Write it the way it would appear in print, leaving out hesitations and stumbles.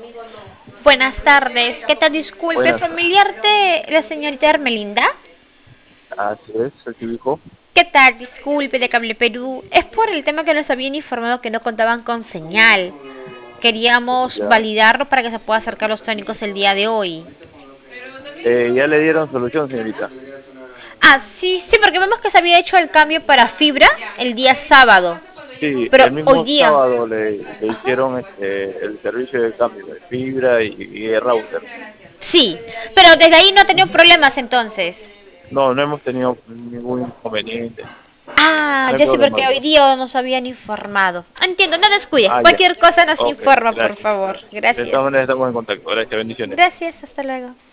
Buenas tardes. ¿Qué tal? Disculpe, Buenas, familiar de la señorita Hermelinda. así es, soy tu hijo. ¿Qué tal? Disculpe, de Cable Perú. Es por el tema que nos habían informado que no contaban con señal. Queríamos Ya, validarlo para que se pueda acercar los técnicos el día de hoy. ya le dieron solución, señorita. Ah, sí, sí, porque vemos que se había hecho el cambio para fibra el día sábado. Sí, Pero el hoy mismo día. sábado le hicieron el servicio de cambio de fibra y de router. Sí, pero desde ahí no ha tenido problemas entonces. No, no hemos tenido ningún inconveniente, Ah, no hay ya sé problema porque hoy ahorita. día nos habían informado. Entiendo, no descuide. Ah, ya, Cualquier cosa nos ok, informa, por gracias. favor. De todas Gracias. maneras estamos en contacto. Gracias, bendiciones. Gracias, hasta luego.